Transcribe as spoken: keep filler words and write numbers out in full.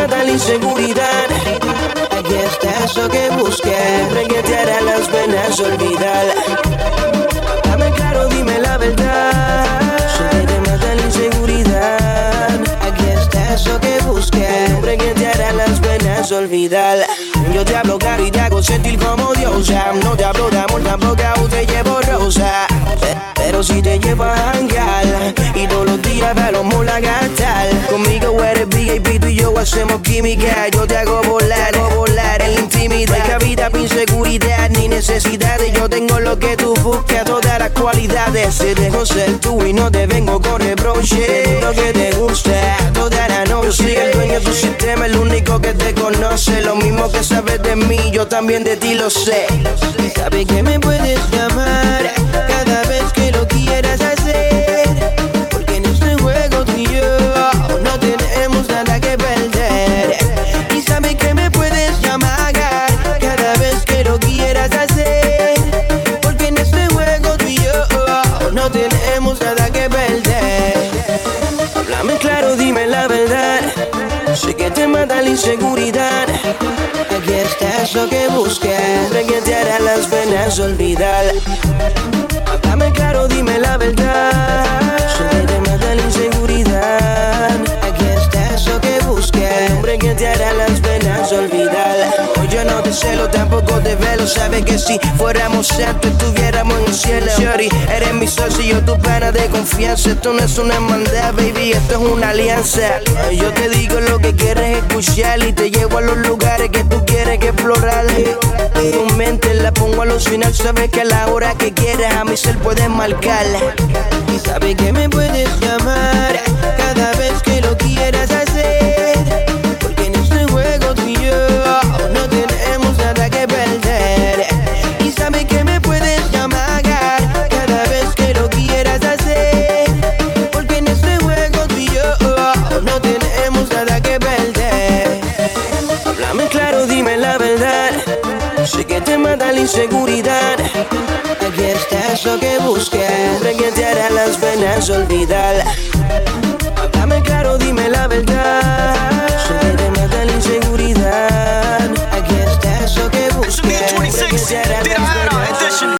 mata la inseguridad. Aquí está eso que busqué, que te hará las penas olvidar. Dame claro, dime la verdad. Sé que te mata la inseguridad. Aquí está eso que busqué, que te hará las penas olvidar. Yo te hablo caro y te hago sentir como diosa. No te hablo de amor, tampoco aún te llevo rosa. Pero si te llevo a jangar y todos los días vamos a gastar. Conmigo eres V I P, tú y yo hacemos química. Yo te hago volar, hago volar en la intimidad. No hay cabida para inseguridad ni necesidades. Yo tengo lo que tú buscas, todas las cualidades. Te dejo ser tú y no te vengo con reproche. Lo que te gusta toda la noche. Yo soy el dueño de tu sistema, el único que te conoce. Lo mismo que sabes de mí, yo también de ti lo sé. Sabes que me puedes llamar cada vez que lo quieras hacer, porque en este juego tú y yo no tenemos nada que perder. Y sabes que me puedes llamar cada vez que lo quieras hacer, porque en este juego tú y yo no tenemos nada que perder. Háblame claro, dime la verdad. Sé que te mata la inseguridad. Aquí está eso que buscas, que te hará las penas olvidar. Háblame claro, dime la verdad. Sé que te mata la inseguridad. Aquí está eso que buscas, hombre que te hará las penas olvidar. Hoy yo no te celo, tampoco te velo. Sabes que si fuéramos santos estuviéramos en el cielo. Shorty, eres mi socio y yo tu pana de confianza. Esto no es una hermandad, baby, esto es una alianza. Yo te digo lo que quieres escuchar y te llevo a los lugares que tú quieres que explorar. Tu mente la pongo a alucinar. Sabes que a la hora que quieras a mi ser puedes marcar. Y sabes que me puedes llamar cada vez que lo quieras hacer, porque en este juego tú y yo no tenemos nada que perder. Y sabes que me puedes llamar cada vez que lo quieras hacer, porque en este juego tú y yo no tenemos nada que perder. Háblame claro, dime la verdad. Sé que te mata la inseguridad. Aquí está eso que buscas, que te hará las penas olvidar.